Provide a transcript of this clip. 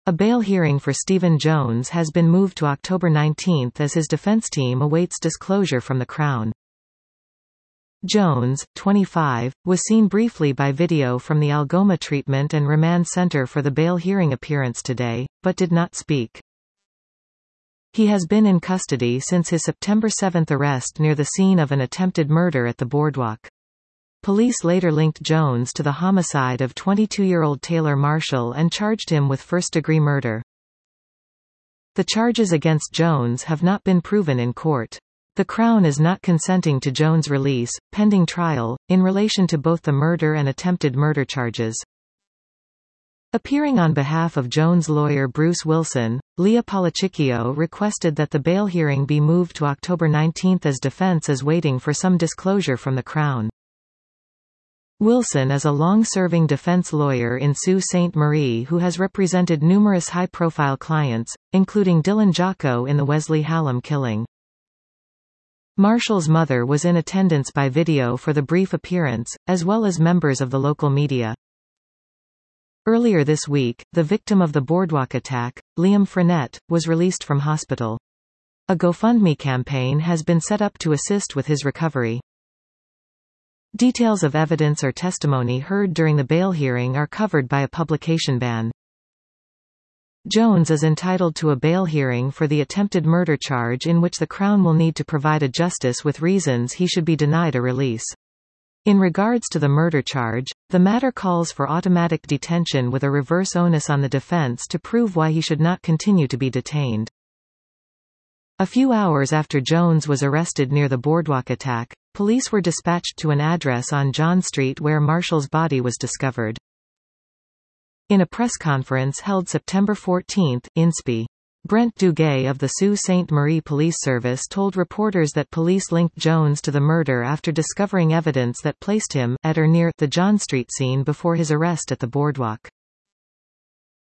A bail hearing for Stephen Jones has been moved to October 19 as his defense team awaits disclosure from the Crown. Jones, 25, was seen briefly by video from the Algoma Treatment and Remand Center for the bail hearing appearance today, but did not speak. He has been in custody since his September 7 arrest near the scene of an attempted murder at the Boardwalk. Police later linked Jones to the homicide of 22-year-old Taylor Marshall and charged him with first-degree murder. The charges against Jones have not been proven in court. The Crown is not consenting to Jones' release, pending trial, in relation to both the murder and attempted murder charges. Appearing on behalf of Jones' lawyer Bruce Wilson, Leah Policicchio requested that the bail hearing be moved to October 19 as defense is waiting for some disclosure from the Crown. Wilson is a long-serving defense lawyer in Sault Ste. Marie who has represented numerous high-profile clients, including Dylan Jocko in the Wesley Hallam killing. Marshall's mother was in attendance by video for the brief appearance, as well as members of the local media. Earlier this week, the victim of the Boardwalk attack, Liam Frenette, was released from hospital. A GoFundMe campaign has been set up to assist with his recovery. Details of evidence or testimony heard during the bail hearing are covered by a publication ban. Jones is entitled to a bail hearing for the attempted murder charge in which the Crown will need to provide a justice with reasons he should be denied a release. In regards to the murder charge, the matter calls for automatic detention with a reverse onus on the defense to prove why he should not continue to be detained. A few hours after Jones was arrested near the Boardwalk attack, police were dispatched to an address on John Street where Marshall's body was discovered. In a press conference held September 14, Inspi, Brent Duguay of the Sault Ste. Marie Police Service told reporters that police linked Jones to the murder after discovering evidence that placed him at or near the John Street scene before his arrest at the Boardwalk.